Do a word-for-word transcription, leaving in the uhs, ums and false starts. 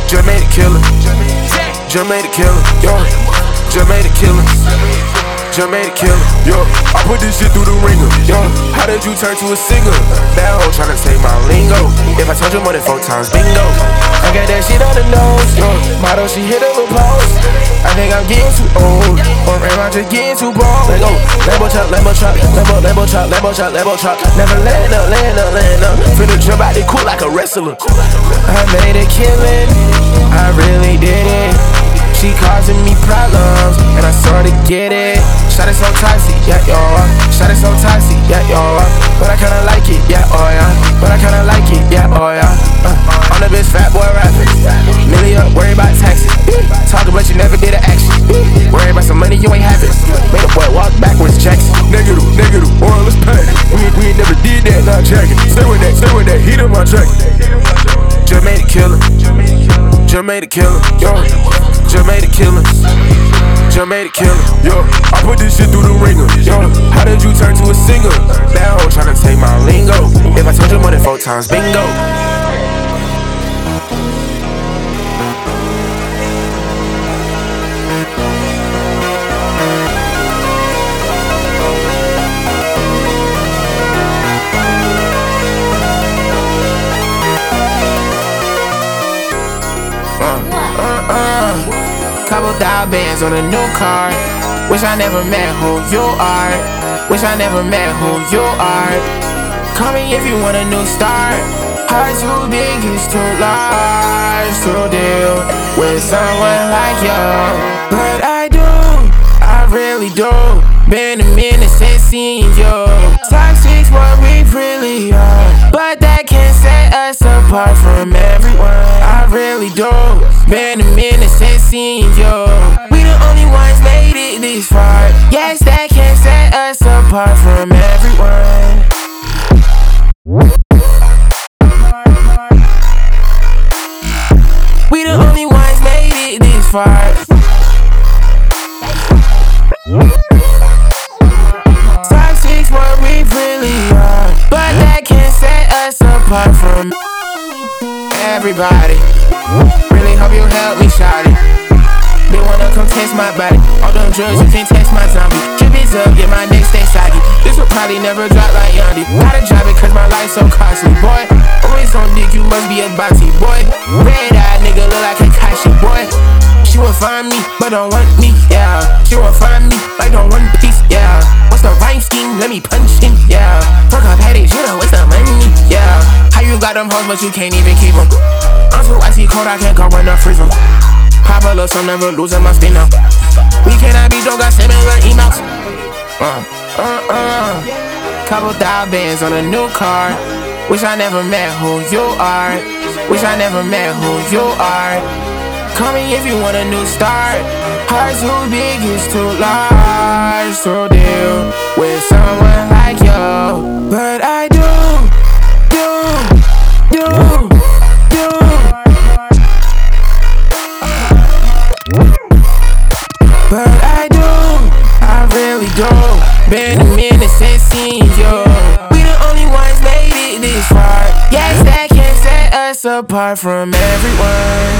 Just made a killer. Just made a killer. Yo. Just made a killer. Just made a killer. Yo. I put this shit through the ringer. Yo. How did you turn to a singer? That hoe tryna take my lingo. If I told you more than four times, bingo. I got that shit on the nose. Yo. Model, she hit up a post. I think I'm getting too old. Or am I just getting too bold? Like, oh, Lambo chop, Lambo chop, Lambo, Lambo chop, Lambo chop, Lambo chop. Never land up, land up, land up. Finna jump out, they cool like a wrestler. I made a killing, I really did it. She causing me problems, and I sorta get it. Shot it so toxic, yeah, yo. Shot it so toxic, yeah, yo. But I kinda like it, yeah, oh yeah. But I kinda like it, yeah, oh yeah. Uh, I'm the bitch fat boy rapping. Millie up, worry about taxes. Talking but you never did an action. Worry about some money you ain't having. Made a boy walk backwards, Jackson. Negative, negative, oil is paid. We, we ain't never did that, not jacking. Stay with that, stay with that, heat up my jacket. Just made a killer. Just made a killer, yo. Just made a killer. Just made a killer, yo. I put this shit through the ringer, yo. How did you turn to a singer? That hoe tryna take my lingo. If I told you more than four times, bingo. Couple dial bands on a new car. Wish I never met who you are. Wish I never met who you are. Call me if you want a new start. Heart too big, it's too large to deal with someone like you. But I do, I really do. Been a minute since seeing you. Toxic's what we really are, but that can't set us apart from everyone. I really do. Been a minute since seeing you. We the only ones made it this far. Yes, that can't set us apart from everyone. We the only ones made it this far. Toxic's what we really are, but that can't set us apart from everybody. Really hope you help me, shawty. They wanna come test my body. All them drugs, you can't test my zombie. Drip is up, yeah, my neck stay soggy. This will probably never drop like Yandi. Gotta drop it cause my life's so costly, boy. Always on dick, you must be a bossy, boy. Red eye nigga look like Kakashi, boy. She will find me, but don't want me, yeah. She will find me, like don't one piece, yeah. What's the rhyme scheme? Let me punch him, yeah. Fuck up headaches, you know what's the money, yeah. How you got them hoes, but you can't even keep them? I'm too icy cold, I can't go run up freeze them. Pop a little, so never losing my spin now. We cannot be drunk, got similar emails. Uh, uh, uh. Couple dial bands on a new car. Wish I never met who you are. Wish I never met who you are. Call me if you want a new start. Heart too big, it's too large to deal with someone like you. But I do, do, do, do. But I do, I really do. Been a minute since seeing you. We the only ones made it this far. Yes, that can set us apart from everyone.